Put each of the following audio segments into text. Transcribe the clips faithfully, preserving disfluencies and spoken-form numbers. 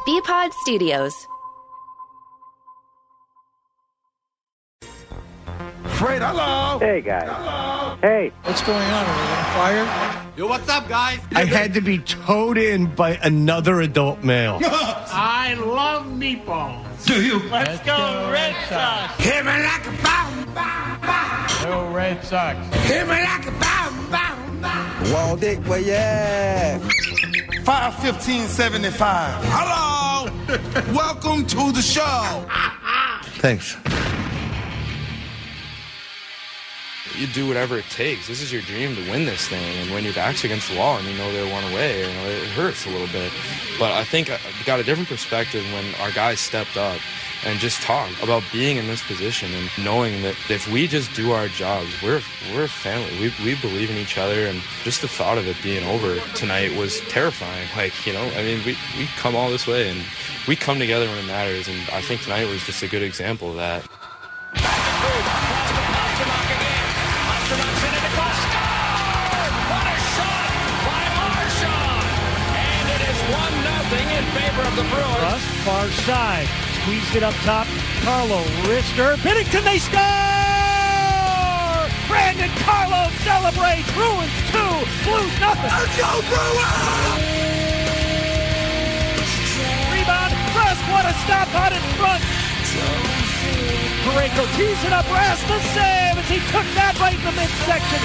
B-Pod Studios. Fred, hello. Hey, guys. Hello. Hey. What's going on? Are we on fire? Yo, what's up, guys? I had to be towed in by another adult male. I love meatballs. Do you? Let's, Let's go, go Red Sox. Hit me like a bomb, bomb, bomb. Go Red Sox. Hit me like a bomb, bomb, bomb. Wall Dick, where you at? five fifteen seventy-five. Hello. Welcome to the show. Thanks. You do whatever it takes. This is your dream to win this thing. And when your back's against the wall and you know they're one away, you know, it hurts a little bit. But I think I got a different perspective when our guys stepped up and just talked about being in this position and knowing that if we just do our jobs, we're we're a family. We we believe in each other, and just the thought of it being over tonight was terrifying. Like, you know, I mean, we, we come all this way and we come together when it matters, and I think tonight was just a good example of that. In favor of the Brewers. Russ, far side. Squeezed it up top. Carlo, wrister. Binnington, they score! Brandon Carlo celebrates. Bruins two, Blues nothing. Let's go, Brewers! Rebound. Russ, what a stop out in front. Parayko tees it up. Rasmus save as he took that right in the midsection.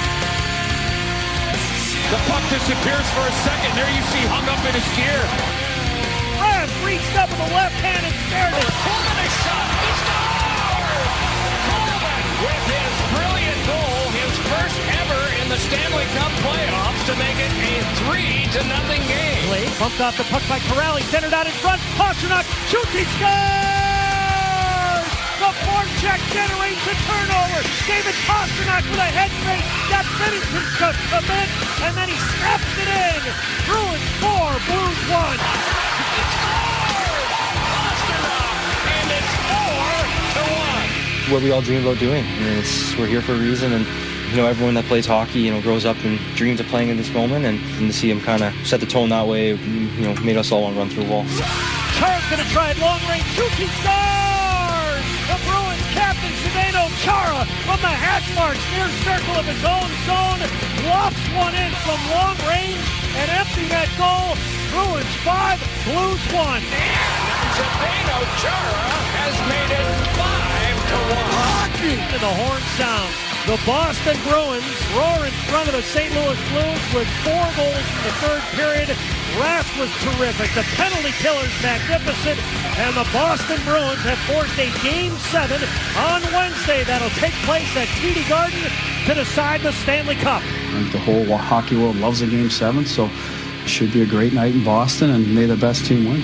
The puck disappears for a second. There you see hung up in his gear. Raz reached up with the left hand and stared it. Coleman is shot. He scores! Coleman with his brilliant goal, his first ever in the Stanley Cup playoffs to make it a three to nothing game. Blake bumped off the puck by Corrali, centered out in front. Pastrnak shoots, he scores! The forecheck generates a turnover. David Pastrnak with a head fake. Got Binnington to commit, and then he snaps it in. Bruins four, Blues one. He scores! Pastrnak, and it's four to one. What we all dream about doing. I mean, it's, we're here for a reason, and you know, everyone that plays hockey, you know, grows up and dreams of playing in this moment, and, and to see him kind of set the tone that way, you know, made us all want to run through a wall. Chara's going to try it long range. Shoots, he scores! The Bruins captain, Zdeno Chara, from the hash marks near circle of his own zone, lofts one in from long range and empty that goal. Bruins five, Blues one. And Zdeno Chara has made it five to one. Hockey! And the horn sounds. The Boston Bruins roar in front of the Saint Louis Blues with four goals in the third period. Rask was terrific. The penalty killer's magnificent. And the Boston Bruins have forced a Game seven on Wednesday that'll take place at T D Garden to decide the Stanley Cup. I think the whole hockey world loves a Game seven, so it should be a great night in Boston, and may the best team win.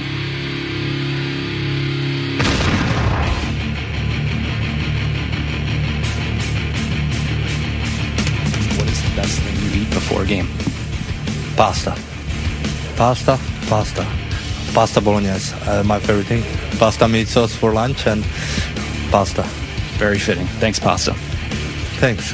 What is the best thing you eat before a game? Pasta. Pasta, pasta. Pasta bolognese, uh, my favorite thing. Pasta meat sauce for lunch and pasta. Very fitting. Thanks, pasta. Thanks.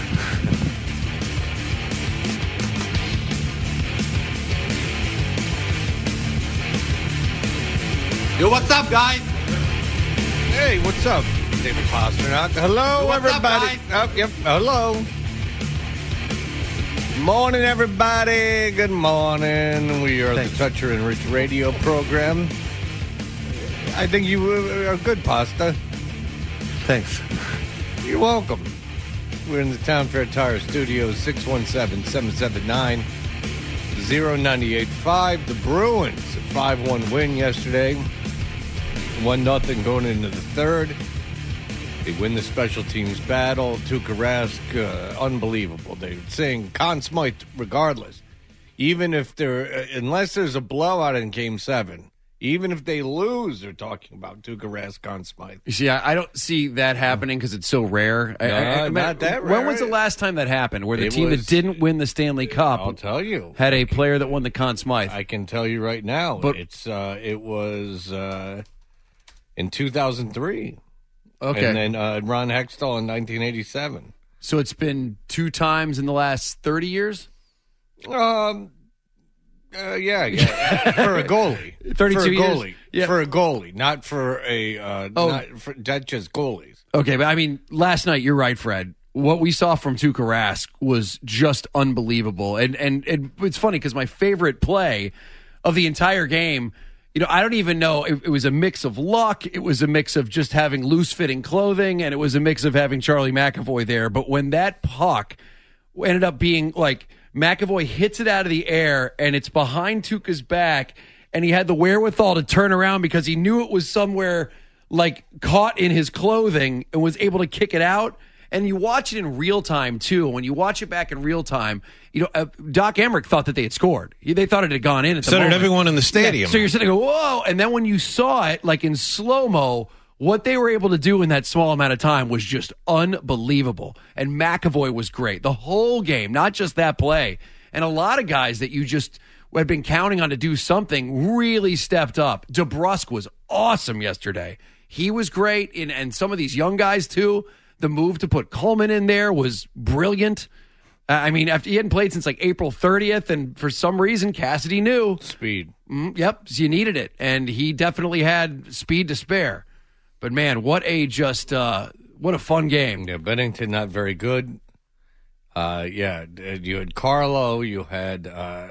Yo, what's up, guys? Hey, what's up, David Pastrnak? Hello, What's up, everybody. guys? Oh, yep. Hello. Morning, everybody. Good morning. We are Thanks. the Toucher and Rich radio program. I think you are good, Pasta. Thanks. You're welcome. We're in the Town Fair Tire Studios, six one seven, seven seven nine, zero nine eight five. The Bruins, a five one win yesterday. one nothing going into the third. They win the special teams battle. Tuukka Rask, uh, unbelievable. They're saying Conn Smythe regardless. Even if they're, uh, unless there's a blowout in Game seven, even if they lose, they're talking about Tuukka Rask, Conn Smythe. You see, I, I don't see that happening because it's so rare. No, I, I, I, not that rare. When was the last time that happened, where the It team was- that didn't win the Stanley Cup I'll tell you. had a player that won the Conn Smythe? I can tell you right now. But- it's uh, It was uh, in two thousand three. Okay. And then uh, Ron Hextall in nineteen eighty-seven. So it's been two times in the last thirty years? Um, Uh, yeah, yeah. For a goalie. thirty-two for a years? goalie. Yeah. For a goalie, not for a uh, Oh. not for not just goalies. Okay, but I mean, last night, you're right, Fred. What we saw from Tuukka Rask was just unbelievable. And, and, and it's funny because my favorite play of the entire game, you know, I don't even know. It, it was a mix of luck. It was a mix of just having loose-fitting clothing, and it was a mix of having Charlie McAvoy there. But when that puck ended up being like McAvoy hits it out of the air, and it's behind Tuukka's back, and he had the wherewithal to turn around because he knew it was somewhere like caught in his clothing and was able to kick it out. And you watch it in real time, too. When you watch it back in real time, you know, uh, Doc Emmerich thought that they had scored. He, they thought it had gone in at the So moment. did everyone in the stadium. Yeah, so you're sitting there, whoa. And then when you saw it, like in slow-mo, what they were able to do in that small amount of time was just unbelievable. And McAvoy was great. The whole game, not just that play. And a lot of guys that you just had been counting on to do something really stepped up. DeBrusk was awesome yesterday. He was great. And, and some of these young guys, too. The move to put Coleman in there was brilliant. Uh, I mean, after he hadn't played since like April thirtieth, and for some reason, Cassidy knew. Speed. Mm, yep, you needed it. And he definitely had speed to spare. But, man, what a just, uh, what a fun game. Yeah, Bennington not very good. Uh, yeah, you had Carlo, you had uh,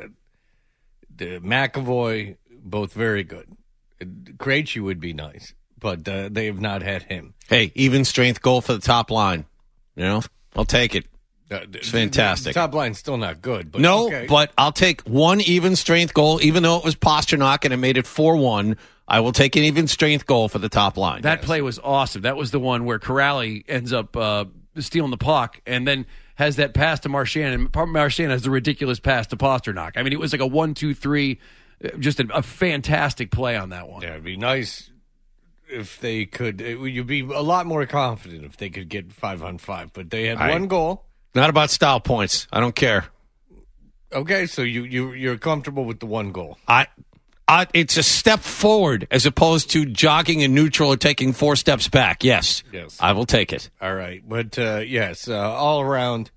the McAvoy, both very good. Krejci would be nice, but uh, they have not had him. Hey, even strength goal for the top line. You know, I'll take it. Uh, It's fantastic. The top line's still not good. But no, okay. but I'll take one even strength goal, even though it was Pasternak and it made it four one. I will take an even strength goal for the top line. That play was awesome. That was the one where Corrali ends up uh, stealing the puck and then has that pass to Marchand, and Marchand has the ridiculous pass to Pasternak. I mean, it was like a one, two, three, just a, a fantastic play on that one. Yeah, it'd be nice if they could. It, you'd be a lot more confident if they could get five on five, but they had I, one goal. Not about style points. I don't care. Okay, so you, you, you're comfortable with the one goal. I, I, it's a step forward as opposed to jogging in neutral or taking four steps back. Yes. Yes. I will take it. All right. But, uh, yes, uh, all around,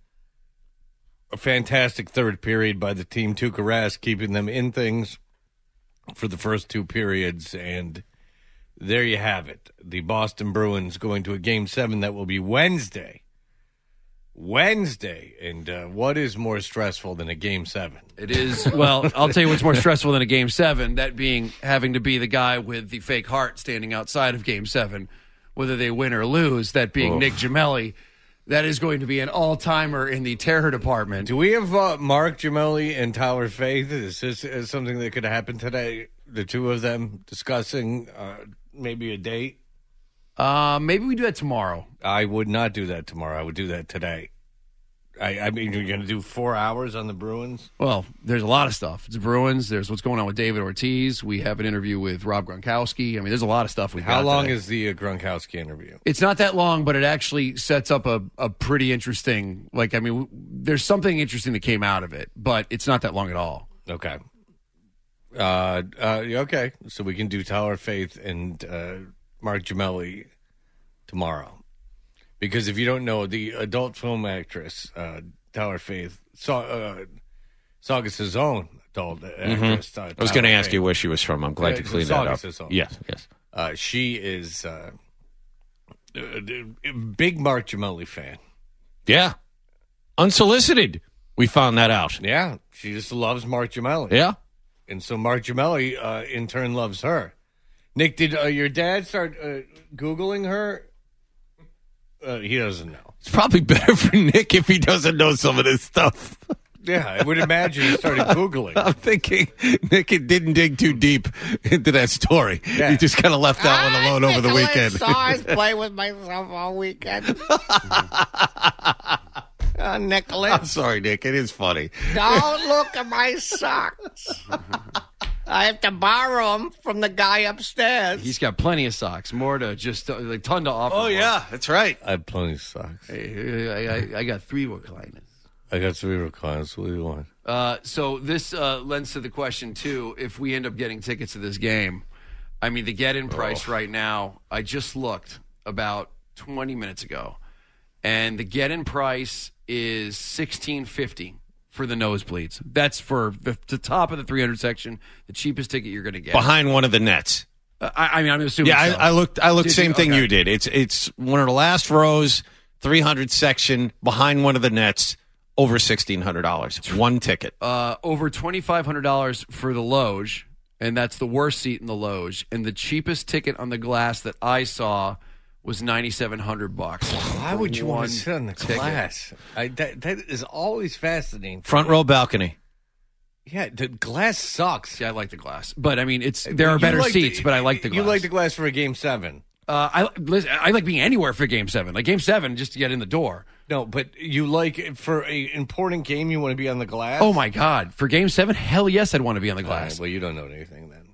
a fantastic third period by the team. Tuukka Rask keeping them in things for the first two periods. And there you have it. The Boston Bruins going to a game seven that will be Wednesday. Wednesday. And uh, what is more stressful than a game seven? It is. Well, I'll tell you what's more stressful than a game seven, that being having to be the guy with the fake heart standing outside of game seven, whether they win or lose, that being Oof. Nick Gemelli. That is going to be an all-timer in the terror department. Do we have uh, Mark Gemelli and Tyler Faith? Is this is something that could happen today? The two of them discussing uh, maybe a date? Uh, maybe we do that tomorrow. I would not do that tomorrow. I would do that today. I, I mean, you're going to do four hours on the Bruins? Well, there's a lot of stuff. It's Bruins. There's what's going on with David Ortiz. We have an interview with Rob Gronkowski. I mean, there's a lot of stuff we've How got long today. is the uh, Gronkowski interview? It's not that long, but it actually sets up a, a pretty interesting, like, I mean, w- there's something interesting that came out of it, but it's not that long at all. Okay. Uh, uh, okay. So we can do Tyler Faith and uh, Mark Gemelli tomorrow. Because if you don't know, the adult film actress, uh, Tyler Faith, saw uh, Saugus' own adult actress. Mm-hmm. Uh, I was going to Tyler ask Faith. you where she was from. I'm glad Uh, you cleaned that up. Saugus' own. Yes, yes. Uh, she is uh, a big Mark Gemelli fan. Yeah. Unsolicited. We found that out. Yeah. She just loves Mark Gemelli. Yeah. And so Mark Gemelli, uh, in turn, loves her. Nick, did uh, your dad start uh, Googling her? Uh, he doesn't know. It's probably better for Nick if he doesn't know some of this stuff. Yeah, I would imagine he started Googling. I'm thinking Nick didn't dig too deep into that story. Yeah. He just kind of left that one alone over the weekend. I play with myself all weekend. uh, Nicholas, I'm sorry, Nick. It is funny. don't look at my socks. I have to borrow them from the guy upstairs. He's got plenty of socks, more to just, uh, like, ton to offer. Oh, for. yeah. That's right. I have plenty of socks. Hey, I, I, I got three recliners. I got three recliners. What do you want? Uh, so this uh, lends to the question, too, if we end up getting tickets to this game. I mean, the get-in price Oh. right now, I just looked about twenty minutes ago, and the get-in price is sixteen fifty for the nosebleeds. That's for the, the top of the three hundred section, the cheapest ticket you're going to get. Behind one of the nets. Uh, I, I mean, I'm assuming. Yeah, so. I, I looked. I looked. Did Same you? thing Okay. you did. It's it's one of the last rows, three hundred section, behind one of the nets, over sixteen hundred dollars. One ticket. Uh, over twenty-five hundred dollars for the Loge, and that's the worst seat in the Loge. And the cheapest ticket on the glass that I saw was ninety-seven hundred bucks. Why would you want to sit on the ticket. glass? I, that, that is always fascinating. Front row balcony. Yeah, the glass sucks. Yeah, I like the glass, but I mean, it's there are You better like seats. the- but I like the glass. You like the glass for a game seven. Uh, I listen, I like being anywhere for Game Seven. Like Game Seven, just to get in the door. No, but you like it for a important game. You want to be on the glass. Oh my God, for Game Seven, hell yes, I'd want to be on the All glass. right, well, you don't know anything then.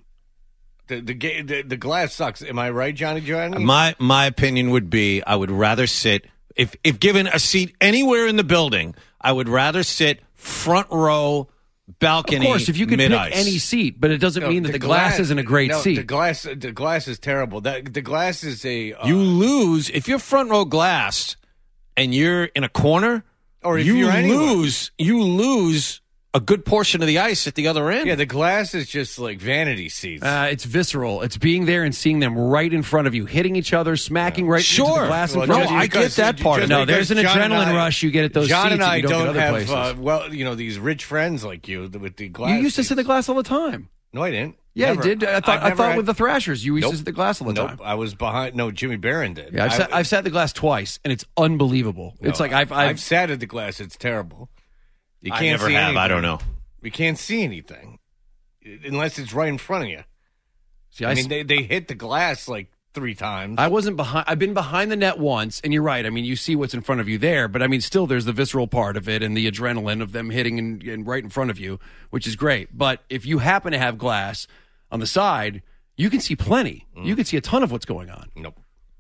The the, ga- the the glass sucks. Am I right, Johnny Giovanni? My my opinion would be I would rather sit if if given a seat anywhere in the building, I would rather sit front row balcony. Of course, if you could mid-ice. pick any seat, but it doesn't No, mean that the, glass, isn't a great no, seat. The glass, the glass is terrible. That the glass is a uh, You lose if you're front row glass and you're in a corner, Or if you you're anywhere. lose. You lose a good portion of the ice at the other end. Yeah, the glass is just like vanity seats. Uh, it's visceral. It's being there and seeing them right in front of you, hitting each other, smacking right into Sure. the glass Well, in front just of you. I get that because- part just of it. No, there's an because John adrenaline and I- rush you get at those John seats and that I you don't, don't get other have, places. uh, well, you know, these rich friends like you with the glass. you used to seats. sit the glass all the time. No, I didn't. Yeah, Never. I did. I thought. I've I never thought had- with the Thrashers, you used Nope. to sit the glass all the Nope, time. I was behind. No, Jimmy Barron did. Yeah, I've, I- sat, I've sat the glass twice, and it's unbelievable. no, it's like I've, I've, I've sat at the glass. It's terrible. You I can't never see have. anything. I don't know. You can't see anything unless it's right in front of you. see, I I, mean, s- they they hit the glass like three times. I wasn't behind. I've been behind the net once, and you're right. I mean, you see what's in front of you there, but I mean, still, there's the visceral part of it and the adrenaline of them hitting and, and right in front of you, which is great. But if you happen to have glass on the side, you can see plenty. Mm. You can see a ton of what's going on. Nope.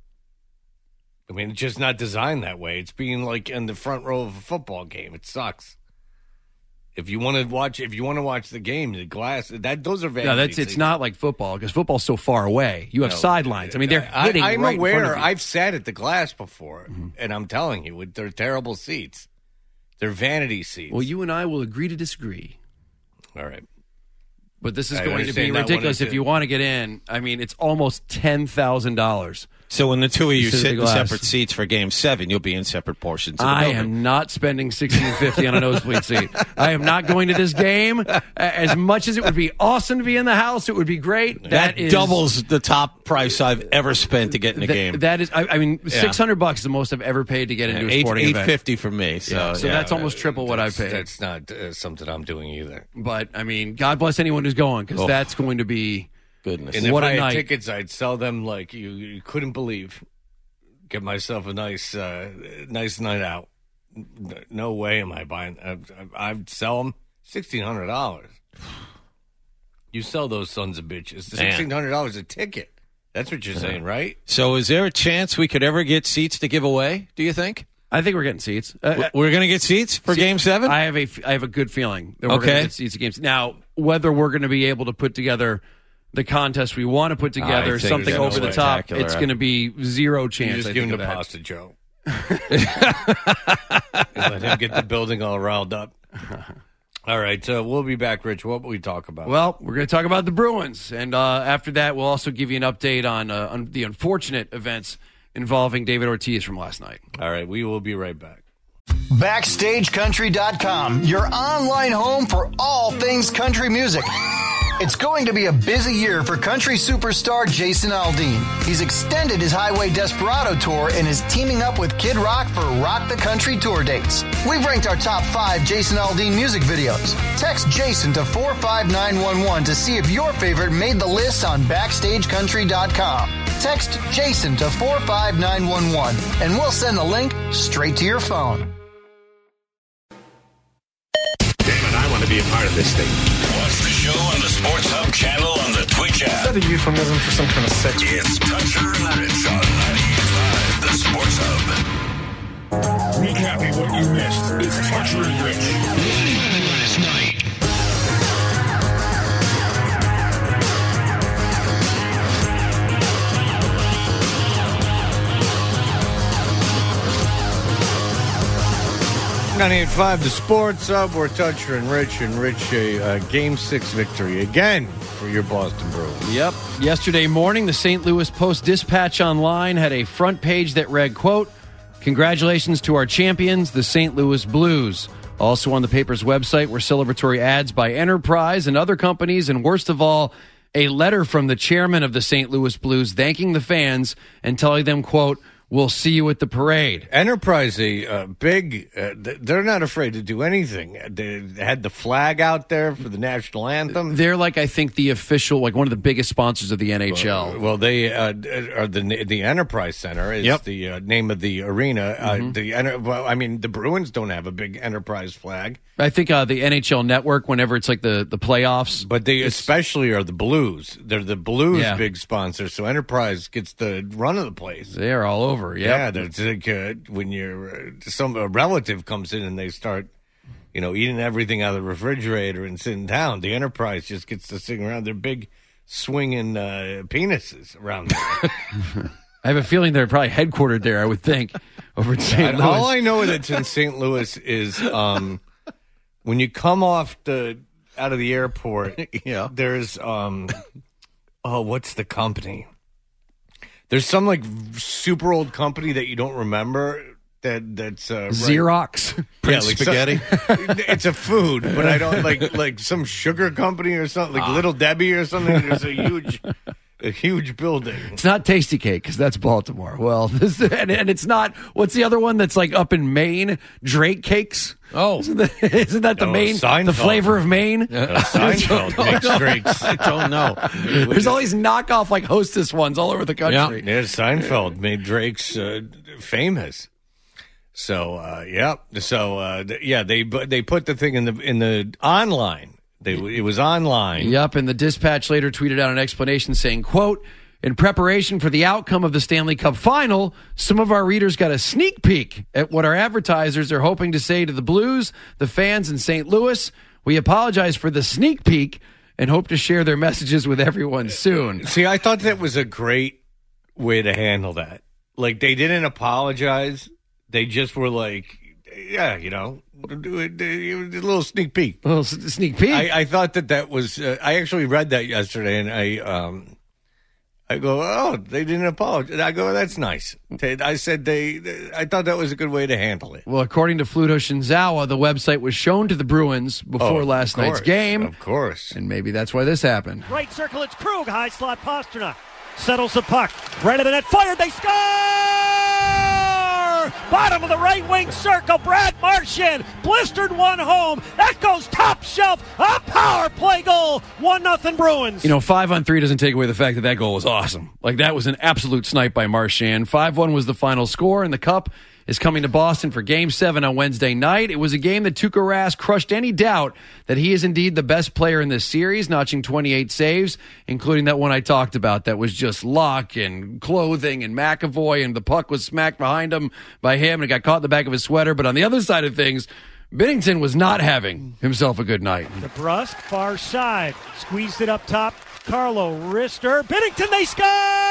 I mean, it's just not designed that way. It's being like in the front row of a football game. It sucks. If you want to watch, if you want to watch the game, the glass that those are vanity No, that's it's seats. not like football because football's so far away. You have No. sidelines. I mean, they're I, hitting I'm right in front aware. of you. I've sat at the glass before, and I'm telling you, they're terrible seats. They're vanity seats. Well, you and I will agree to disagree. All right. But this is I going to be understand that one ridiculous or if two. you want to get in. I mean, it's almost ten thousand dollars. So when the two of you sit at sit the in glass. separate seats for Game Seven, you'll be in separate portions of the I building. am not spending sixteen fifty on a nosebleed seat. I am not going to this game. As much as it would be awesome to be in the house, it would be great. That, that is, doubles the top price I've ever spent to get in a that- game. That is, I, I mean, Yeah. six hundred bucks is the most I've ever paid to get into a Eight sporting eight event. fifty for me. So, Yeah, so yeah. that's almost triple what I've That's- paid. That's not uh, something I'm doing either. But I mean, God bless anyone who's going because Oh. that's going to be goodness. And what if a I had night. tickets, I'd sell them like you, you couldn't believe. Get myself a nice, uh, nice night out. N- No way am I buying. I, I, I'd sell them sixteen hundred dollars. You sell those sons of bitches. Man. Sixteen hundred dollars a ticket. That's what you're saying, right? So is there a chance we could ever get seats to give away? Do you think? I think we're getting seats. Uh, We're going to get seats for See, Game Seven? I have a I have a good feeling that we're Okay. going to get seats at games. Now, whether we're going to be able to put together the contest we want to put together, think something so. over the top, Spectacular. it's going to be zero You chance. just I give him think, the of that. pasta Joe. And let him get the building all riled up. All right, so we'll be back, Rich. What will we talk about? Well, we're going to talk about the Bruins, and uh, after that, we'll also give you an update on, uh, on the unfortunate events involving David Ortiz from last night. All right, we will be right back. Backstage Country dot com, your online home for all things country music. It's going to be a busy year for country superstar Jason Aldean. He's extended his Highway Desperado tour and is teaming up with Kid Rock for Rock the Country tour dates. We've ranked our top five Jason Aldean music videos. Text Jason to four five nine one one to see if your favorite made the list on Backstage Country dot com. Text Jason to four five nine one one and we'll send the link straight to your phone. Damn it, I want to be a part of this thing. Watch the show on the Sports Hub channel on the Twitch app. Is that a euphemism for some kind of sex? It's Toucher and Rich on ninety-eight point five, the Sports Hub. Recapping what you missed. It's Toucher and Rich. Last night. ninety-eight point five, the Sports Hub. We're Toucher and Rich, and Rich, a uh, Game six victory again for your Boston Bruins. Yep. Yesterday morning, the Saint Louis Post-Dispatch Online had a front page that read, quote, "Congratulations to our champions, the Saint Louis Blues." Also on the paper's website were celebratory ads by Enterprise and other companies, and worst of all, a letter from the chairman of the Saint Louis Blues thanking the fans and telling them, quote, "We'll see you at the parade." Enterprise, a uh, big, uh, they're not afraid to do anything. They had the flag out there for the national anthem. They're like, I think, the official, like one of the biggest sponsors of the N H L. Well, well they uh, are the the Enterprise Center is Yep. the uh, name of the arena. Mhm. Uh, the Enter- well, I mean, the Bruins don't have a big Enterprise flag. I think uh, the N H L Network, whenever it's like the, the playoffs. But they especially are the Blues. They're the Blues Yeah. big sponsor, so Enterprise gets the run of the place. They're all over, yep. Yeah, that's like uh, when your uh, some a relative comes in and they start, you know, eating everything out of the refrigerator and sitting down. The Enterprise just gets to sing around their big swinging uh, penises around there. I have a feeling they're probably headquartered there, I would think, over in Saint Louis. All I know that's in Saint Louis is um, when you come off the out of the airport, yeah. there's um, oh, what's the company? There's some like super old company that you don't remember that that's uh, right- Xerox. Prince like Spaghetti. some- it's a food, but I don't like like some sugar company or something like Little Debbie or something. There's a huge, a huge building. It's not Tasty Cake because that's Baltimore. Well, this, and, and it's not. What's the other one that's like up in Maine? Drake Cakes. Oh, isn't that, isn't that the Oh, Maine? Seinfeld. The flavor of Maine. Uh, Seinfeld makes drinks. I don't know. There's all these knockoff like Hostess ones all over the country. Yeah, Seinfeld made Drake's uh, famous. So uh, yeah, so uh, th- yeah, they bu- they put the thing in the in the online. They it was online. Yep, and the Dispatch later tweeted out an explanation saying, quote, "In preparation for the outcome of the Stanley Cup final, some of our readers got a sneak peek at what our advertisers are hoping to say to the Blues, the fans in Saint Louis. We apologize for the sneak peek and hope to share their messages with everyone soon." See, I thought that was a great way to handle that. Like, they didn't apologize. They just were like, yeah, you know, do it, a little sneak peek. A little s- sneak peek. I, I thought that that was, uh, I actually read that yesterday, and I, um, I go, oh, they didn't apologize. I go, that's nice. They- I said they, I thought that was a good way to handle it. Well, according to Fluto Shinzawa, the website was shown to the Bruins before Oh, of last night's course, game. Of course. And maybe that's why this happened. Right circle, it's Krug. High slot, Pasternak. Settles the puck. Right of the net, fired. They score! Bottom of the right wing circle. Brad Marchand blistered one home. That goes top shelf. A power play goal. One nothing Bruins. You know, five on three doesn't take away the fact that that goal was awesome. Like, that was an absolute snipe by Marchand. five one was the final score, and the Cup is coming to Boston for Game seven on Wednesday night. It was a game that Tuukka Rask crushed any doubt that he is indeed the best player in this series, notching twenty-eight saves, including that one I talked about that was just luck and clothing and McAvoy, and the puck was smacked behind him by him and it got caught in the back of his sweater. But on the other side of things, Binnington was not having himself a good night. DeBrusque, far side. Squeezed it up top. Carlo Rister. Binnington, they score!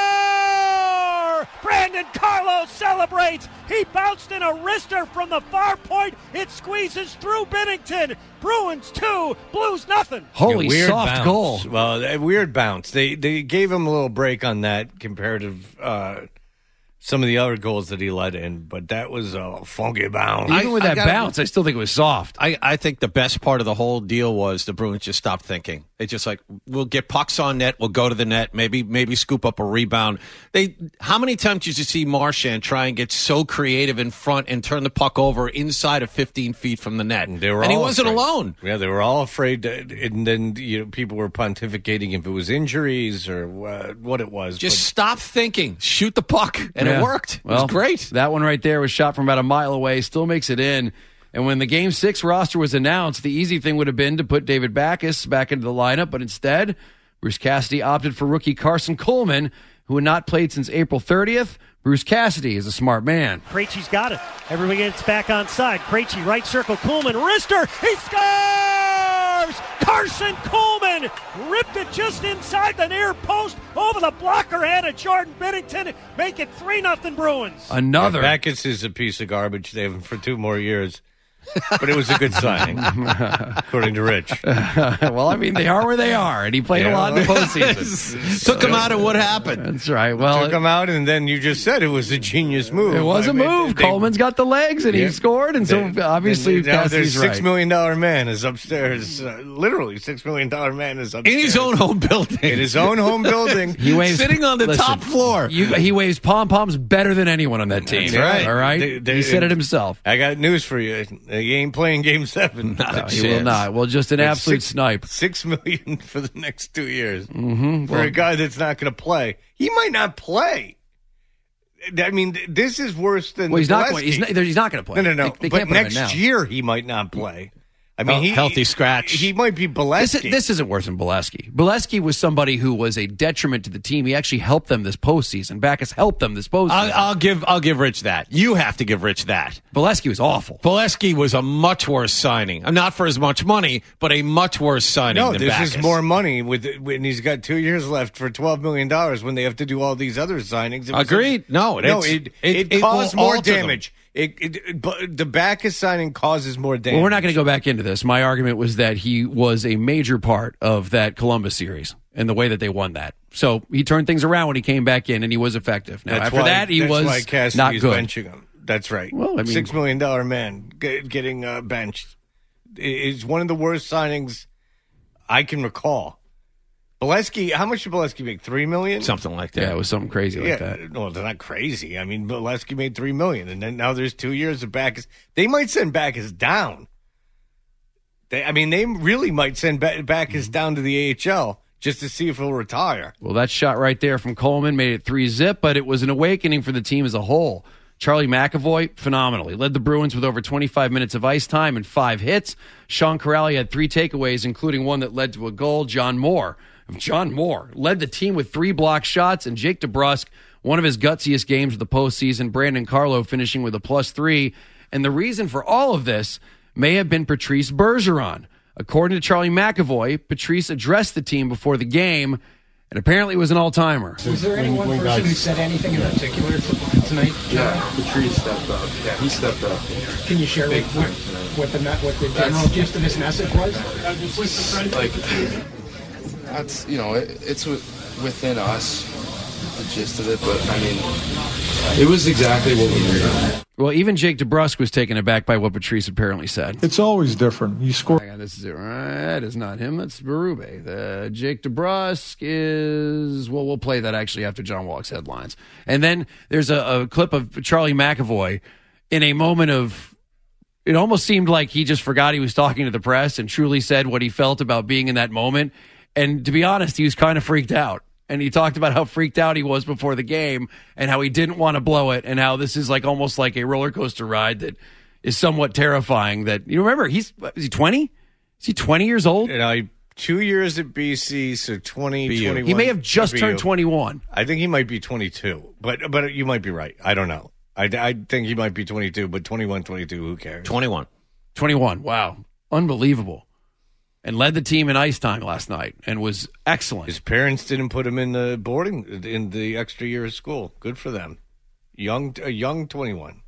Brandon Carlo celebrates. He bounced in a wrister from the far point. It squeezes through Binnington. Bruins two, Blues nothing. Holy Yeah, weird soft bounce. goal. Well, a weird bounce. They they gave him a little break on that comparative uh, some of the other goals that he let in, but that was a funky bounce. Even with I that gotta- bounce, I still think it was soft. I, I think the best part of the whole deal was the Bruins just stopped thinking. They just like, we'll get pucks on net, we'll go to the net, maybe maybe scoop up a rebound. They how many times did you see Marchand try and get so creative in front and turn the puck over inside of fifteen feet from the net? They were and he all wasn't afraid. alone. Yeah, they were all afraid, to, and then you know people were pontificating if it was injuries or uh, what it was. Just but- stop thinking, shoot the puck, and Yeah. it worked. It Well, was great. That one right there was shot from about a mile away, still makes it in. And when the Game six roster was announced, the easy thing would have been to put David Backes back into the lineup, but instead, Bruce Cassidy opted for rookie Carson Coleman, who had not played since April thirtieth. Bruce Cassidy is a smart man. Krejci's got it. Everybody gets back on side. Krejci, right circle, Kuhlman, wrister, he scores! Carson Coleman ripped it just inside the near post over the blocker head of Jordan Binnington, make it three nothing Bruins. Another. Yeah, Backus is a piece of garbage. They have him for two more years. but it was a good signing, according to Rich. Well, I mean, they are where they are, and he played Yeah, a lot in the well, postseason. Took him out of what happened. That's right. Well, Took him out, and then you just said it was a genius move. it was I a mean, move. they- Coleman's got the legs, and Yeah. he scored, and so They- obviously now their Cassidy's six right. million dollar man is upstairs. Uh, literally, six million dollar man is upstairs In his own home building. In his own home building. He waves, Sitting on the listen, top floor. You, he waves pom poms better than anyone on that team. That's right. All right. They- they- he said it himself. I got news for you. He ain't playing Game Seven. No, he will not. Well, just an absolute six, snipe. Six million for the next two years Mm-hmm. for Well, a guy that's not going to play. He might not play. I mean, th- this is worse than. well, he's not Gillespie. going. He's not, he's not going to play. No, no, no. They, they but can't put him in next now. year he might not play. I mean, Hel- he, healthy scratch. He might be This, Bolesky. this isn't worse than Bolesky. Bolesky was somebody who was a detriment to the team. He actually helped them this postseason. Backus helped them this postseason. I'll, I'll give I'll give Rich that. You have to give Rich that. Bolesky was awful. Bolesky was a much worse signing. Not for as much money, but a much worse signing no, than this Backus. is more money with when he's got two years left for twelve million dollars. When they have to do all these other signings, It was- Agreed. No, no, it's- it it- it, it caused will more alter them. damage. It, it, it but the Backus signing causes more damage. Well, we're not going to go back into this. My argument was that he was a major part of that Columbus series and the way that they won that. So he turned things around when he came back in, and he was effective. Now, That's after why, that, he that's was why Cassidy's not good. benching him. That's right. Well, I mean- six million dollar man get, getting uh, benched is one of the worst signings I can recall. Bolesky, how much did Bolesky make? Three million, Something like that. Yeah, it was something crazy like yeah, that. well, they're not crazy. I mean, Bolesky made three million, and then now there's two years of Backus. They might send Backus down. They, I mean, they really might send ba- Backus Mm-hmm. down to the A H L just to see if he'll retire. Well, that shot right there from Coleman made it three zip, but it was an awakening for the team as a whole. Charlie McAvoy, phenomenal. He led the Bruins with over twenty-five minutes of ice time and five hits. Sean Corrali had three takeaways, including one that led to a goal. John Moore, John Moore led the team with three block shots, and Jake DeBrusk, one of his gutsiest games of the postseason. Brandon Carlo finishing with a plus three. And the reason for all of this may have been Patrice Bergeron. According to Charlie McAvoy, Patrice addressed the team before the game, and apparently it was an all-timer. Was there any one person who said anything in particular t- tonight? Yeah, Patrice stepped up. Yeah, he stepped up. Can you share what, what, what the me- what the general gist of his message was? Like, that's, you know, it, it's wi- within us, the gist of it, but I mean, it was exactly what we needed. Well, even Jake DeBrusk was taken aback by what Patrice apparently said. It's always different. You score. Hang on, this is it. That is not him. That's Berube. The Jake DeBrusk is. Well, we'll play that actually after John Walk's headlines. And then there's a, a clip of Charlie McAvoy in a moment of. It almost seemed like he just forgot he was talking to the press and truly said what he felt about being in that moment. And to be honest, he was kind of freaked out. And he talked about how freaked out he was before the game and how he didn't want to blow it and how this is like almost like a roller coaster ride that is somewhat terrifying. That you remember, he's is he twenty? Is he twenty years old? You know, two years at B C, so twenty, twenty-one. He may have just B U. turned twenty-one. I think he might be twenty-two, but but you might be right. I don't know. I, I think he might be twenty-two, but twenty-one, twenty-two, who cares? twenty-one. twenty-one. Wow. Unbelievable. And led the team in ice time last night and was excellent. His parents didn't put him in the boarding in the extra year of school. Good for them. Young, a young twenty-one.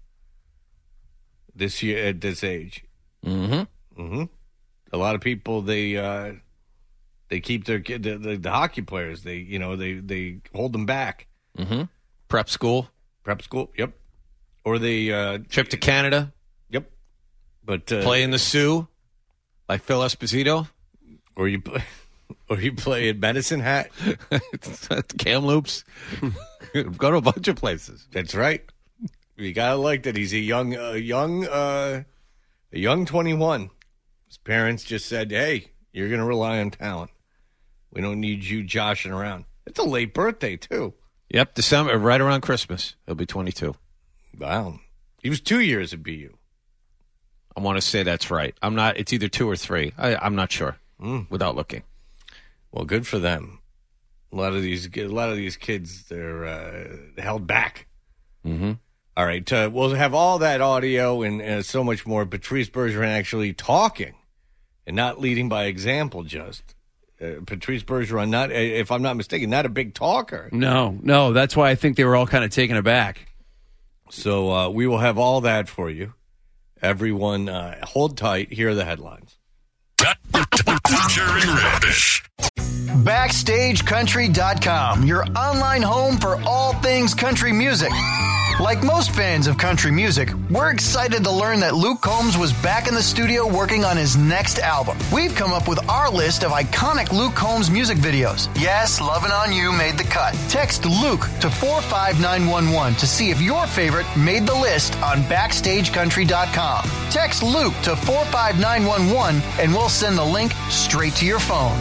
This year at this age. Mm-hmm. Mm-hmm. A lot of people they uh, they keep their kid the, the, the hockey players. They you know they they hold them back. Mm-hmm. Prep school. Prep school. Yep. Or they uh, Trip to Canada. Yep. But uh, Play in the Sioux. Like Phil Esposito, or you play, or you play at Medicine Hat, Kamloops. Go to a bunch of places. That's right. You gotta like that. He's a young, uh, young, uh, a young twenty-one. His parents just said, "Hey, you're gonna rely on talent. We don't need you joshing around." It's a late birthday too. Yep, December, right around Christmas. He'll be twenty-two. Wow, he was two years at B U. I want to say that's right. I'm not. It's either two or three. I, I'm not sure. Mm. Without looking. Well, good for them. A lot of these, a lot of these kids, they're uh, held back. Mm-hmm. All right, uh, we'll have all that audio and uh, so much more. Patrice Bergeron actually talking and not leading by example. Just uh, Patrice Bergeron, not if I'm not mistaken, not a big talker. No, no. That's why I think they were all kind of taken aback. So uh, we will have all that for you. Everyone, uh, hold tight. Here are the headlines. Toucher and Rich. Backstage Country dot com, your online home for all things country music. Like most fans of country music, we're excited to learn that Luke Combs was back in the studio working on his next album. We've come up with our list of iconic Luke Combs music videos. Yes, Lovin' On You made the cut. Text Luke to four five nine one one to see if your favorite made the list on Backstage Country dot com. Text Luke to four five nine one one and we'll send the link straight to your phone.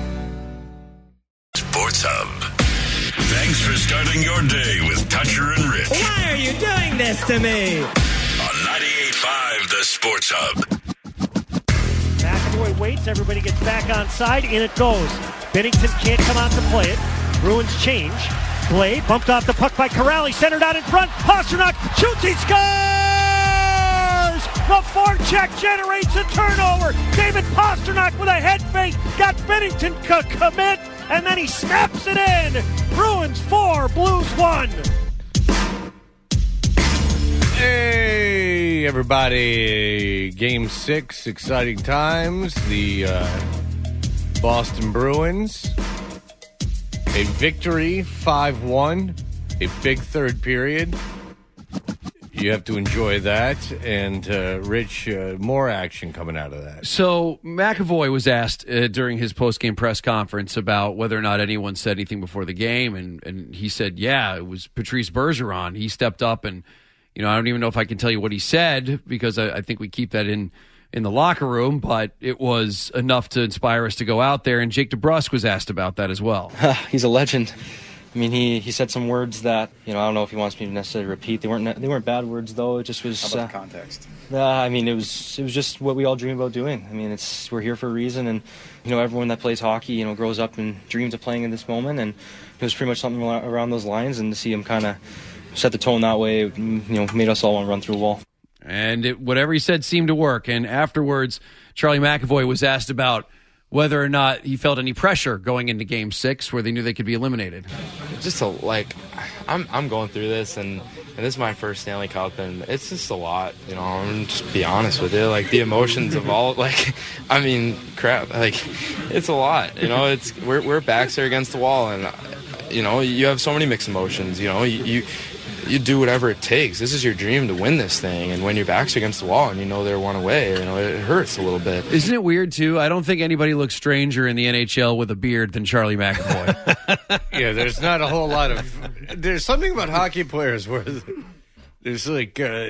Sports Hub. Thanks for starting your day with Toucher and Rich. Why are you doing this to me? On ninety-eight point five, the Sports Hub. McAvoy waits. Everybody gets back on side. In it goes. Bennington can't come out to play it. Bruins change. Blade bumped off the puck by Corrali. Centered out in front. Pastrnak shoots. He scores! The forecheck generates a turnover. David Pastrnak with a head fake. Got Bennington to commit. And then he snaps it in. Bruins four, Blues one. Hey, everybody. Game six, exciting times. The uh, Boston Bruins. A victory, five one. A big third period. You have to enjoy that. And, uh, Rich, uh, more action coming out of that. So McAvoy was asked uh, during his post-game press conference about whether or not anyone said anything before the game, and, and he said, yeah, it was Patrice Bergeron. He stepped up, and you know, I don't even know if I can tell you what he said because I, I think we keep that in, in the locker room, but it was enough to inspire us to go out there, and Jake DeBrusk was asked about that as well. He's a legend. I mean, he, he said some words that, you know, I don't know if he wants me to necessarily repeat. They weren't they weren't bad words, though. It just was... How about uh, the context? Uh, I mean, it was it was just what we all dream about doing. I mean, it's we're here for a reason, and, you know, everyone that plays hockey, you know, grows up and dreams of playing in this moment, and it was pretty much something around those lines, and to see him kind of set the tone that way, you know, made us all want to run through a wall. And it, whatever he said seemed to work, and afterwards, Charlie McAvoy was asked about whether or not he felt any pressure going into Game Six, where they knew they could be eliminated. Just a, like, I'm I'm going through this, and, and this is my first Stanley Cup, and it's just a lot, you know. I'm just be honest with you, like the emotions of all, like, I mean, crap, like it's a lot, you know. It's we're we're backs are against the wall, and you know you have so many mixed emotions, you know. You. you You do whatever it takes. This is your dream to win this thing, and when your back's against the wall and you know they're one away, you know it hurts a little bit. Isn't it weird too? I don't think anybody looks stranger in the N H L with a beard than Charlie McAvoy. Yeah, there's not a whole lot of. There's something about hockey players where there's like uh,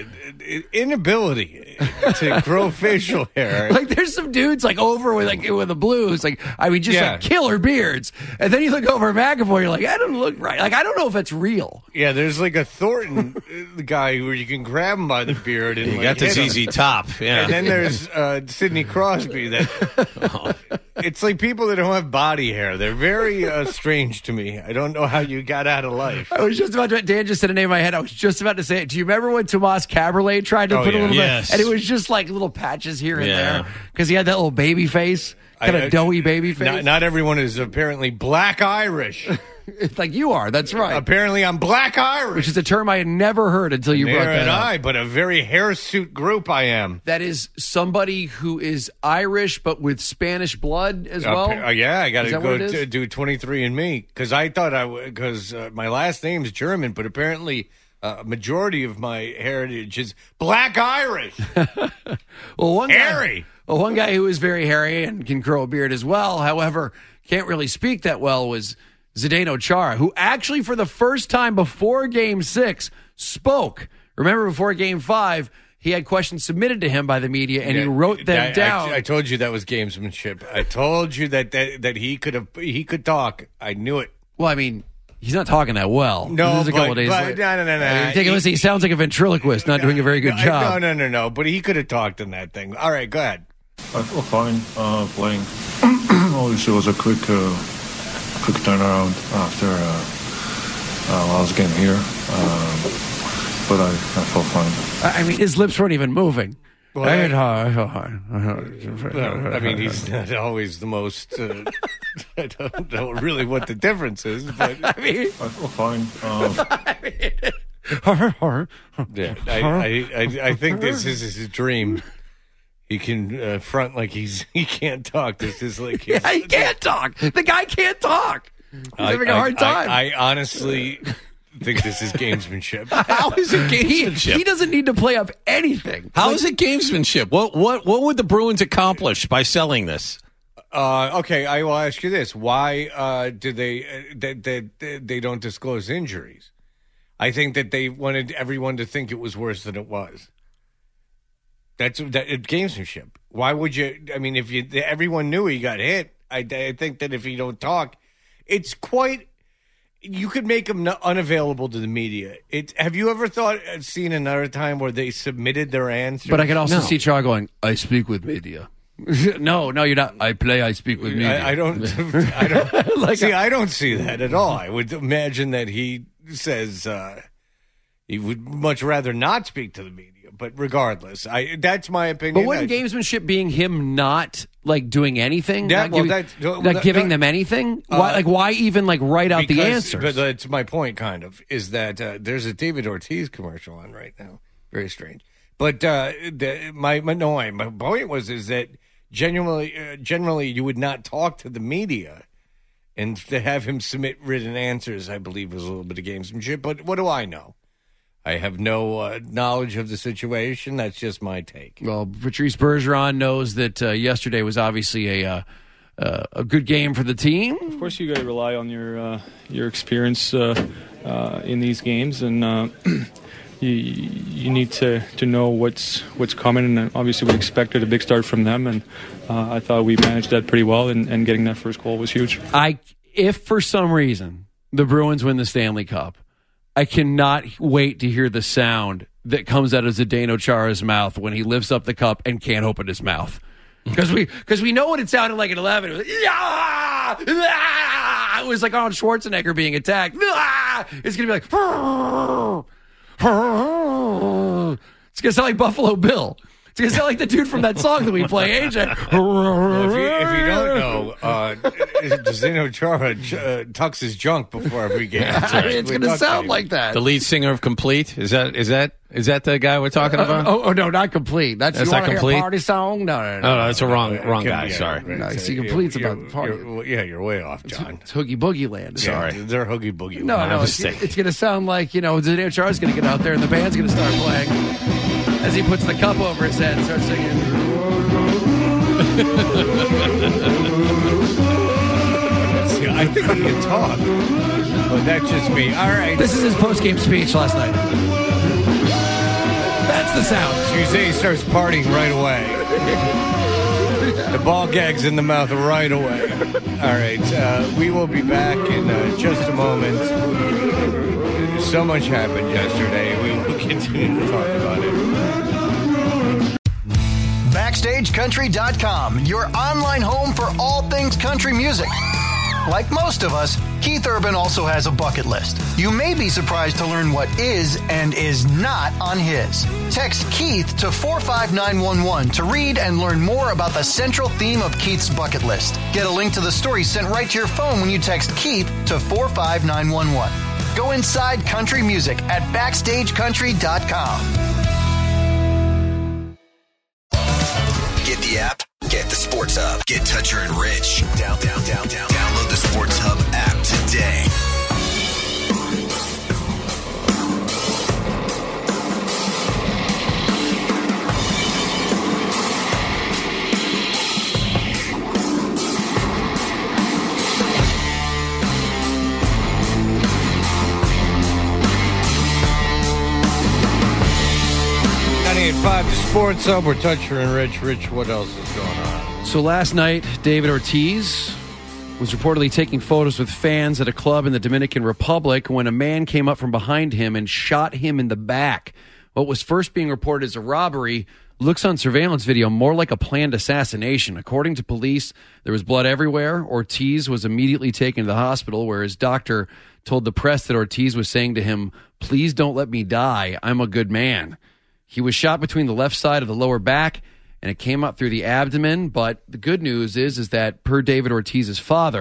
inability to grow facial hair. Like there's some dudes like over with like with the Blues, like I mean just Yeah. like killer beards, and then you look over at McAvoy, you're like, I don't look right. Like I don't know if that's real. Yeah, there's like a Thornton uh, guy where you can grab him by the beard and You like, got the hit him. Z Z Top, yeah. And then there's uh, Sidney Crosby. That it's like people that don't have body hair. They're very uh, strange to me. I don't know how you got out of life. I was just about to. Dan just said a name in my head. I was just about to say it. Do you remember when Tomas Caberlet tried to Oh, put yeah. a little Yes. bit, and it was just like little patches here and Yeah. there because he had that little baby face, kind I- of doughy baby face. Not, not everyone is apparently black Irish. It's like you are. That's right. Apparently, I'm black Irish. Which is a term I had never heard until you There brought that and up. I, but a very hirsute group I am. That is somebody who is Irish but with Spanish blood as Uh, well. uh, yeah, I got Is to that go what it is? to do twenty-three and me because I thought I because uh, my last name's German, but apparently uh, a majority of my heritage is black Irish. Well, one Hairy. Guy, well, one guy who is very hairy and can grow a beard as well, however, can't really speak that well, was Zdeno Chara, who actually for the first time before Game Six spoke. Remember, before Game Five, he had questions submitted to him by the media, and he Yeah, wrote them I- I- down. I, told you that was gamesmanship. I told you that that, that he could have he could talk. I knew it. well, I mean, he's not talking that well. No, this is a couple but- days but- later. no, no, no, no. I mean, take a He- listen. He sounds like a ventriloquist, not doing a very good no, job. No, no, no, no. But he could have talked in that thing. All right, go ahead. I feel fine uh, playing. Obviously, it was a quick, uh, quick turnaround after uh, uh, last game here, um, but I, I felt fine. I I mean, his lips weren't even moving. Well, I, I- mean, I felt fine. Well, I mean, he's not always the most. Uh, I don't know really what the difference is, but I mean, I feel fine. Uh, Yeah, I, I, I, I think this is his dream. He can uh, front like he's he can't talk. This is like his, yeah, he can't talk. The guy can't talk. He's I, having a hard I, time. I, I honestly think this is gamesmanship. How is it gamesmanship? He, he doesn't need to play up anything. How Like, is it gamesmanship? What what what would the Bruins accomplish by selling this? Uh, okay, I will ask you this: why uh, did they uh, they, they they don't disclose injuries? I think that they wanted everyone to think it was worse than it was. That's that gamesmanship. Why would you? I mean, if you everyone knew he got hit, I, I think that if you don't talk, it's quite. You could make him unavailable to the media. It. Have you ever thought seen another time where they submitted their answers? But I can also No. see Char going, I speak with media. no, no, you're not. I play, I speak with media. I, I don't. I don't. Like see, I- I don't see that at all. I would imagine that he says uh, he would much rather not speak to the media. But regardless, I that's my opinion. But wouldn't I- gamesmanship being him not like doing anything, That- not, well, giving, that's- well, not that- giving that- them anything? Why, Uh, like, why even like write out the Because- answers? But that's my point, kind of, is that uh, there's a David Ortiz commercial on right now. Very strange. But uh, the, my, my no, my my point was is that genuinely, uh, generally, you would not talk to the media, and to have him submit written answers, I believe, was a little bit of gamesmanship. But what do I know? I have no uh, knowledge of the situation. That's just my take. Well, Patrice Bergeron knows that uh, yesterday was obviously a uh, uh, a good game for the team. Of course, you got to rely on your uh, your experience uh, uh, in these games, and uh, you you need to, to know what's what's coming. And obviously, we expected a big start from them, and uh, I thought we managed that pretty well. And, and getting that first goal was huge. I, if for some reason the Bruins win the Stanley Cup, I cannot wait to hear the sound that comes out of Zdeno Chara's mouth when he lifts up the cup and can't open his mouth. Because we because we know what it sounded like at eleven. It was, yeah! Ah! It was like Arnold Schwarzenegger being attacked. Ah! It's going to be like... It's going to sound like Buffalo Bill. It's going to sound like the dude from that song that we play, A J. Well, if, you, if you don't know, uh, Zdeno Chara uh, tucks his junk before every game. It's going to sound like that. The lead singer of Complete is that is that is that the guy we're talking Uh, about? oh, oh, no, not Complete. That's, That's you not wanna hear a Complete? party song? No, no, no. Oh, no, that's a wrong wrong Yeah, guy. yeah, Sorry. right. No, So see, you're- Complete's you're- about the party. you're- Yeah, you're way off, John. It's Hoogie Boogie Land. Sorry. Yeah, they're Hoogie Boogie. No, no, it's, it's going to sound like, you know, Zdeno Chara's going to get out there and the band's going to start playing as he puts the cup over his head and starts singing. See, I think he can talk, but that's just me. All right. This is his post-game speech last night. That's the sound. Jose starts partying right away. The ball gag's in the mouth right away. All right. Uh, we will be back in uh, just a moment. So much happened yesterday. We will continue to talk about it. Backstage Country dot com, your online home for all things country music. Like most of us, Keith Urban also has a bucket list. You may be surprised to learn what is and is not on his. Text Keith to four five nine one one to read and learn more about the central theme of Keith's bucket list. Get a link to the story sent right to your phone when you text Keith to four five nine one one. Go inside country music at Backstage Country dot com. Get the app, get the Sports Hub, get Toucher and Rich. Down, down, down, down. Download the Sports Hub app today. ninety-eight point five, the Sports Hub. We're Toucher and Rich. Rich, what else is going on? So last night, David Ortiz was reportedly taking photos with fans at a club in the Dominican Republic when a man came up from behind him and shot him in the back. What was first being reported as a robbery looks on surveillance video more like a planned assassination. According to police, there was blood everywhere. Ortiz was immediately taken to the hospital, where his doctor told the press that Ortiz was saying to him, "Please don't let me die. I'm a good man." He was shot between the left side of the lower back, and it came up through the abdomen. But the good news is, is that per David Ortiz's father,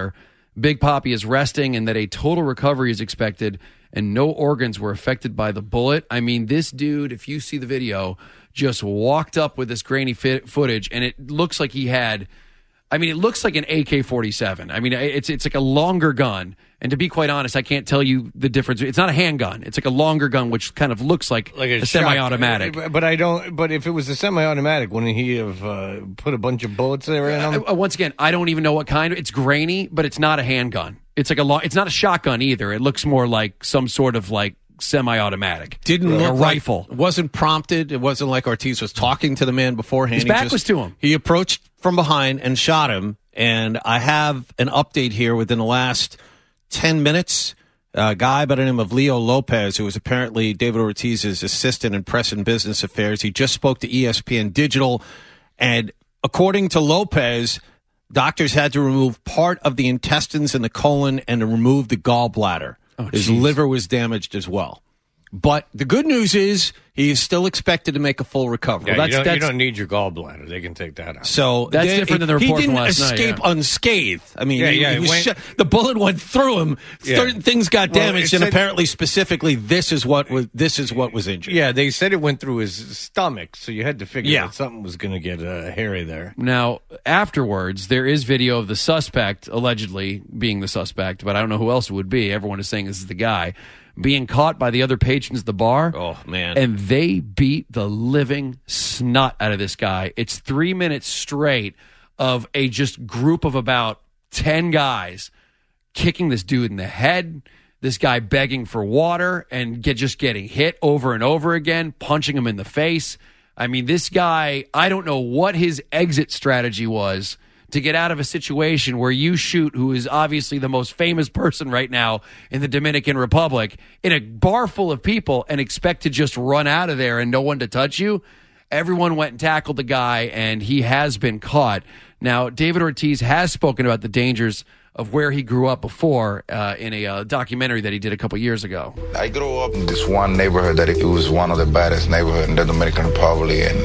Big Papi is resting and that a total recovery is expected and no organs were affected by the bullet. I mean, this dude, if you see the video, just walked up with this grainy fit footage, and it looks like he had, I mean, it looks like an A K forty-seven. I mean, it's it's like a longer gun. And to be quite honest, I can't tell you the difference. It's not a handgun. It's like a longer gun, which kind of looks like, like a, a semi-automatic. Shot, but I don't. But if it was a semi-automatic, wouldn't he have uh, put a bunch of bullets there in him? Uh, once again, I don't even know what kind. It's grainy, but it's not a handgun. It's like a long. It's not a shotgun either. It looks more like some sort of like semi-automatic. Didn't a look rifle. Like, it wasn't prompted. It wasn't like Ortiz was talking to the man beforehand. His He back just- was to him. He approached from behind and shot him. And I have an update here within the last ten minutes. A guy by the name of Leo Lopez, who was apparently David Ortiz's assistant in press and business affairs, he just spoke to E S P N Digital. And according to Lopez, doctors had to remove part of the intestines and the colon and to remove the gallbladder. Oh, His geez. liver was damaged as well. But the good news is he is still expected to make a full recovery. Yeah, Well, you, don't, you don't need your gallbladder. They can take that out. So That's they- different than the report he from didn't last night, escape yeah. unscathed. I mean, Yeah, he- yeah, he it was went- shot- the bullet went through him. Yeah. Certain things got Well, damaged, it and said- apparently, specifically, this is what was this is what was injured. Yeah, they said it went through his stomach, so you had to figure Yeah. that something was going to get uh, hairy there. Now, afterwards, there is video of the suspect, allegedly being the suspect, but I don't know who else it would be. Everyone is saying this is the guy, being caught by the other patrons of the bar. Oh, man. And they beat the living snot out of this guy. It's three minutes straight of a just group of about ten guys kicking this dude in the head, this guy begging for water and get just getting hit over and over again, punching him in the face. I mean, this guy, I don't know what his exit strategy was to get out of a situation where you shoot who is obviously the most famous person right now in the Dominican Republic in a bar full of people and expect to just run out of there and no one to touch you. Everyone went and tackled the guy, and he has been caught. Now, David Ortiz has spoken about the dangers of where he grew up before uh, in a uh, documentary that he did a couple years ago. I grew up in this one neighborhood that it was one of the baddest neighborhoods in the Dominican Republic, and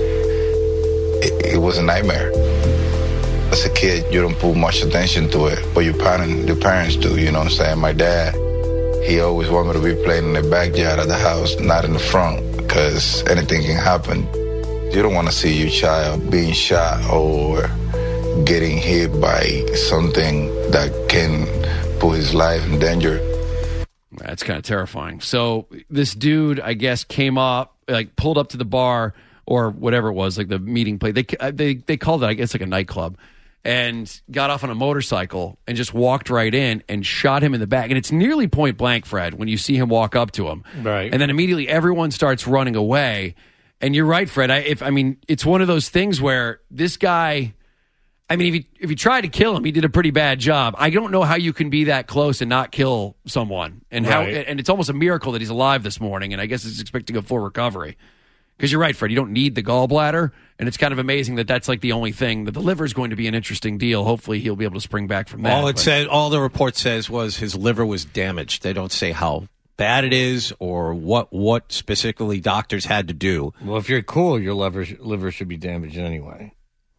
it, it was a nightmare. As a kid, you don't put much attention to it, but your parents, your parents do, you know what I'm saying? My dad, he always wanted me to be playing in the backyard of the house, not in the front, because anything can happen. You don't want to see your child being shot or getting hit by something that can put his life in danger. That's kind of terrifying. So this dude, I guess, came up, like pulled up to the bar or whatever it was, like the meeting place. They they they called it, I guess, like a nightclub, and got off on a motorcycle and just walked right in and shot him in the back. And it's nearly point blank, Fred, when you see him walk up to him. Right. And then immediately everyone starts running away. And you're right, Fred. I, if I mean, it's one of those things where this guy, I mean, if you if you tried to kill him, he did a pretty bad job. I don't know how you can be that close and not kill someone, and how, Right. and it's almost a miracle that he's alive this morning. And I guess he's expecting a full recovery. Because you're right, Fred. You don't need the gallbladder, and it's kind of amazing that that's like the only thing. That the liver is going to be an interesting deal. Hopefully, he'll be able to spring back from that. All it but- said, all the report says was his liver was damaged. They don't say how bad it is or what what specifically doctors had to do. Well, if you're cool, your liver liver should be damaged anyway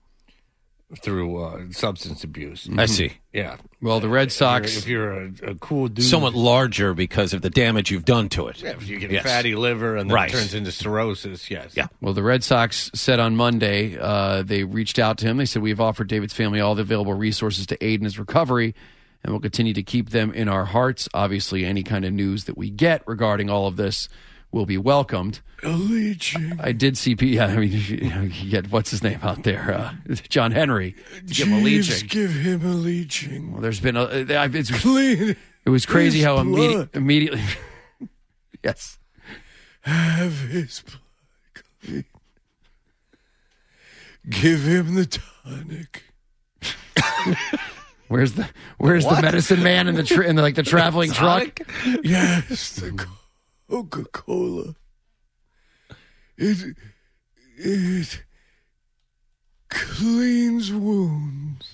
through uh, substance abuse. I see. Yeah. Well, the Red Sox, If you're, if you're a, a cool dude, Somewhat larger because of the damage you've done to it. Yeah, if you get Yes. a fatty liver and then Right. it turns into cirrhosis, yes. Yeah. Well, the Red Sox said on Monday uh, they reached out to him. They said, we have offered David's family all the available resources to aid in his recovery, and we'll continue to keep them in our hearts. Obviously, any kind of news that we get regarding all of this will be welcomed. Leeching. I did see, yeah, I mean, you get, what's his name out there? Uh, John Henry. To give him a leeching. give him a leeching. Well, there's been a, uh, it's, Clean. it was crazy his how immedi- blood. immediately, yes. Have his blood clean. Give him the tonic. Where's the Where's What? the medicine man in the tra- in the, like the traveling truck? Yes, the Coca-Cola. It it cleans wounds.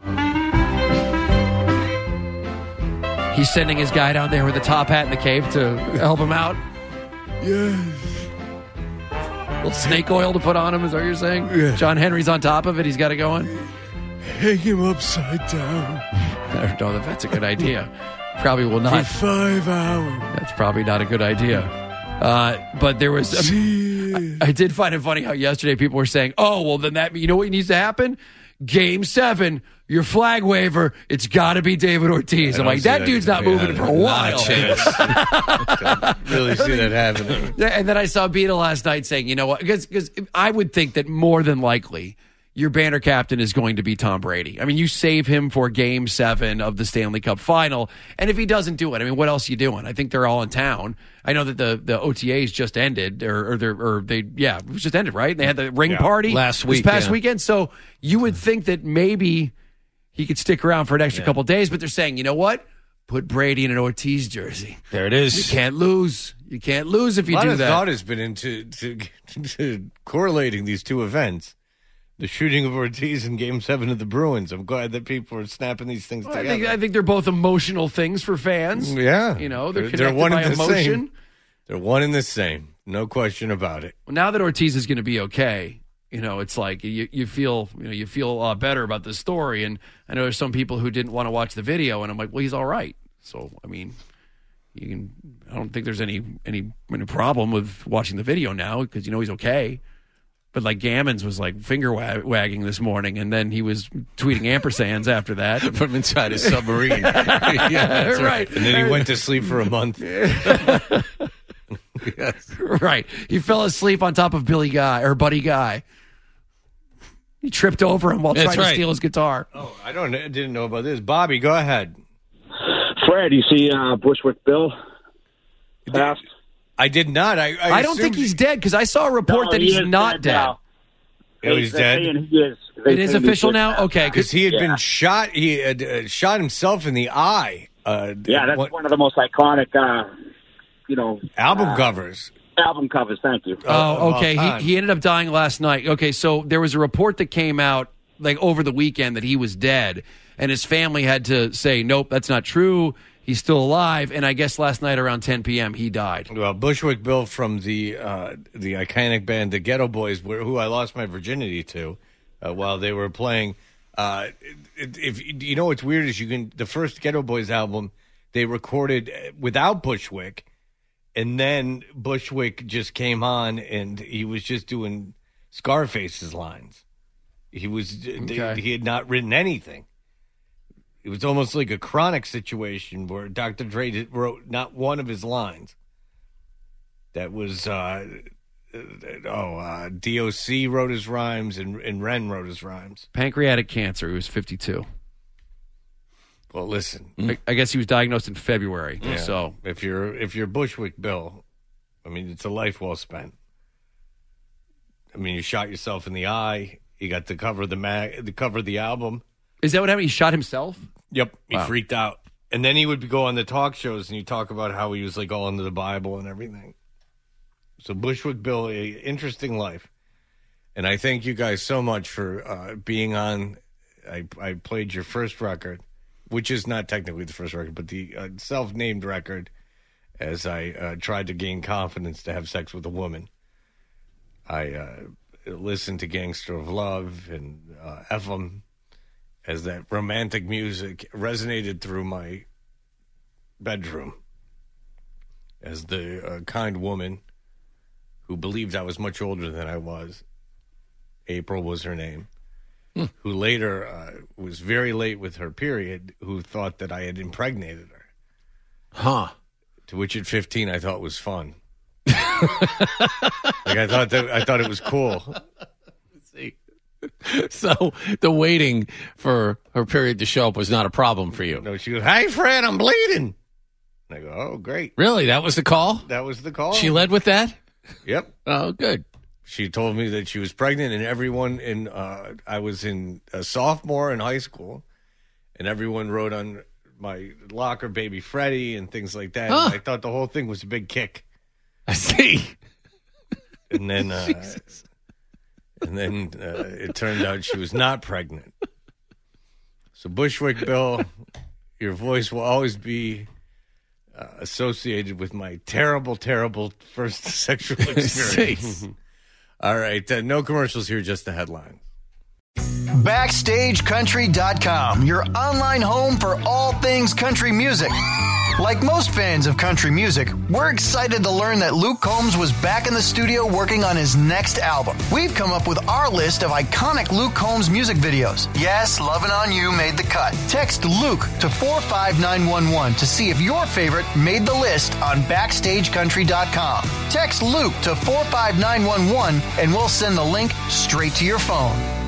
He's sending his guy down there with the top hat and the cape to help him out. Yes. little snake oil to put on him. Is that what you're saying? Yeah. John Henry's on top of it. He's got it going. Hang him upside down. I don't know if that's a good idea. Probably will not. For five hours. That's probably not a good idea. Uh, but there was. I, I did find it funny how yesterday people were saying, "Oh, well, then that you know what needs to happen? Game seven, your flag waiver. It's got to be David Ortiz." I'm like, that, that dude's not moving for a while. Really see that happening. And then I saw Beto last night saying, "You know what? Because because I would think that more than likely." Your banner captain is going to be Tom Brady. I mean, you save him for game seven of the Stanley Cup final. And if he doesn't do it, I mean, what else are you doing? I think they're all in town. I know that the, the O T As just ended, or, or, they're, or they, yeah, it was just ended, right? They had the ring yeah. party last week, this past yeah. weekend. So you would think that maybe he could stick around for an extra yeah. couple of days, but they're saying, you know what? Put Brady in an Ortiz jersey. There it is. You can't lose. You can't lose if you do that. A lot do of that. thought has been into to, to correlating these two events. The shooting of Ortiz in Game Seven of the Bruins. I'm glad that people are snapping these things well, together. I think, I think they're both emotional things for fans. Yeah, you know, they're, they're connected they're one by and the emotion. Same. They're one and the same, no question about it. Well, now that Ortiz is going to be okay, you know, it's like you, you feel you know you feel uh, better about the story. And I know there's some people who didn't want to watch the video, and I'm like, well, he's all right. So I mean, you can. I don't think there's any any, any problem with watching the video now because you know he's okay. But like Gammons was like finger wag- wagging this morning, and then he was tweeting ampersands after that from inside his submarine. yeah, that's right. right. And then he went to sleep for a month. yes. Right. He fell asleep on top of Billy Guy or Buddy Guy. He tripped over him while that's trying right. to steal his guitar. Oh, I don't didn't know about this. Bobby, go ahead. Fred, you see uh, Bushwick Bill passed? I did not. I I, I don't think he's dead because I saw a report no, that he he's not dead. Now. Oh, he's dead? He is, it is official now? Okay. Because he had yeah. been shot. He had uh, shot himself in the eye. Uh, yeah, that's what, one of the most iconic, uh, you know. Album uh, covers. Album covers, thank you. Oh, okay. He, he ended up dying last night. Okay, so there was a report that came out like over the weekend that he was dead, and his family had to say, nope, that's not true. He's still alive, and I guess last night around ten p.m. he died. Well, Bushwick Bill from the uh, the iconic band the Ghetto Boys, who I lost my virginity to uh, while they were playing. Uh, if, if you know what's weird is you can the first Ghetto Boys album they recorded without Bushwick, and then Bushwick just came on and he was just doing Scarface's lines. He was okay. he had not written anything. It was almost like a Chronic situation where Doctor Dre wrote not one of his lines. That was, uh, oh, uh, D O C wrote his rhymes and, and Ren wrote his rhymes. Pancreatic cancer. He was fifty-two. Well, listen. I, I guess he was diagnosed in February. Yeah. So if you're if you're Bushwick Bill, I mean, it's a life well spent. I mean, you shot yourself in the eye. You got to cover the mag, to cover the album. Is that what happened? He shot himself? Yep. He wow. freaked out. And then he would go on the talk shows and you talk about how he was like all into the Bible and everything. So Bushwick Bill, a interesting life. And I thank you guys so much for uh, being on. I, I played your first record, which is not technically the first record, but the uh, self-named record as I uh, tried to gain confidence to have sex with a woman. I uh, listened to Gangster of Love and uh, F M as that romantic music resonated through my bedroom. As the uh, kind woman who believed I was much older than I was, April was her name, hmm. who later uh, was very late with her period, who thought that I had impregnated her. Huh. To which at fifteen I thought was fun. like I thought that I thought it was cool. Let's see. So the waiting for her period to show up was not a problem for you. No, she goes, "Hey, Fred, I'm bleeding." And I go, "Oh, great." Really? That was the call? That was the call. She led with that? Yep. Oh, good. She told me that she was pregnant, and everyone in uh, I was in a sophomore in high school, and everyone wrote on my locker "Baby Freddie" and things like that. Huh. And I thought the whole thing was a big kick. I see. And then, uh, and then uh, it turned out she was not pregnant. So Bushwick Bill, your voice will always be uh, associated with my terrible, terrible first sexual experience. All right, uh, no commercials here, just the headline. Backstage Country dot com, your online home for all things country music. Like most fans of country music, we're excited to learn that Luke Combs was back in the studio working on his next album. We've come up with our list of iconic Luke Combs music videos. Yes, Lovin' On You made the cut. Text Luke to four five nine one one to see if your favorite made the list on Backstage Country dot com. Text Luke to four five nine one one and we'll send the link straight to your phone.